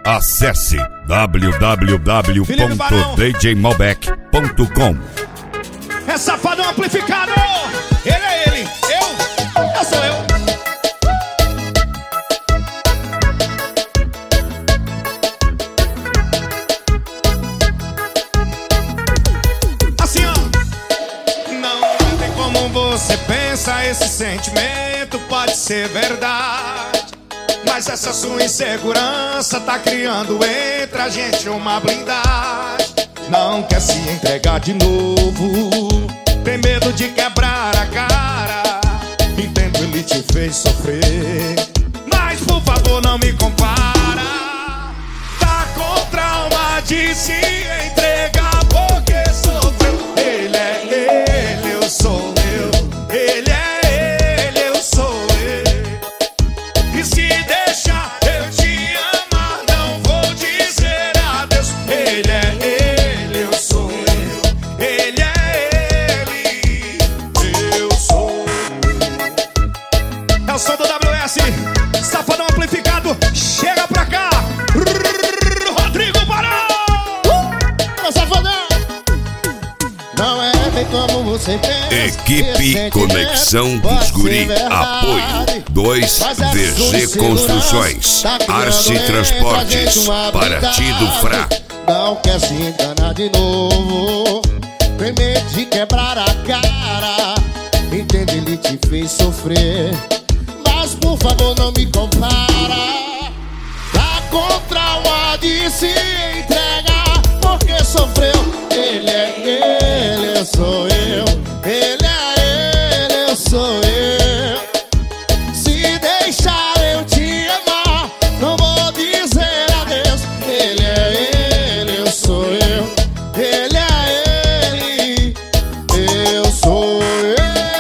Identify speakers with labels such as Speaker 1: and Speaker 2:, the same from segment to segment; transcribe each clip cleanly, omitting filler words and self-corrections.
Speaker 1: Acesse www.djmalbec.com.
Speaker 2: É Safadão amplificado. Ele é ele, eu sou eu. Assim, ó. Não tem como você pensa, esse sentimento pode ser verdade, mas essa sua insegurança tá criando entre a gente uma blindagem. Não quer se entregar de novo, tem medo de quebrar a cara. Entendo, ele te fez sofrer, mas por favor não me compara. Tá com trauma de se entregar porque sofreu. Ele é ele, eu sou eu. Ele é ele, eu sou eu. E se deixar eu te amar, não vou dizer adeus. Ele é ele, eu sou eu. Ele é ele, eu sou eu. É o som do WS, Safadão amplificado. Chega pra cá, Rodrigo Barão.
Speaker 3: Safadão. Não é bem como você pensa.
Speaker 1: Equipe Conexão dos Guri. Apoio 2VG Construções, Arce Transportes, Paraty do Frá.
Speaker 3: Não quer se enganar de novo, tem medo de quebrar a cara. Entende, ele te fez sofrer, mas por favor não me compara. Tá com trauma de se entregar porque sofreu. Ele é ele, eu sou eu. Ele é ele, eu sou eu. Se deixar eu te amar, não vou dizer adeus. Ele é ele, eu sou eu. Ele é ele, eu sou eu.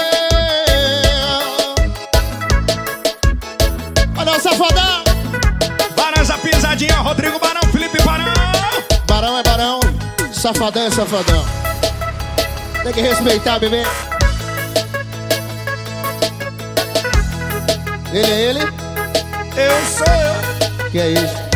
Speaker 3: Olha o Safadão.
Speaker 2: Barão, a pisadinha, Rodrigo Barão, Felipe Barão.
Speaker 3: Barão é barão, Safadão é safadão. Tem que respeitar, bebê. Ele é ele,
Speaker 2: Eu sou eu.
Speaker 3: que é isso?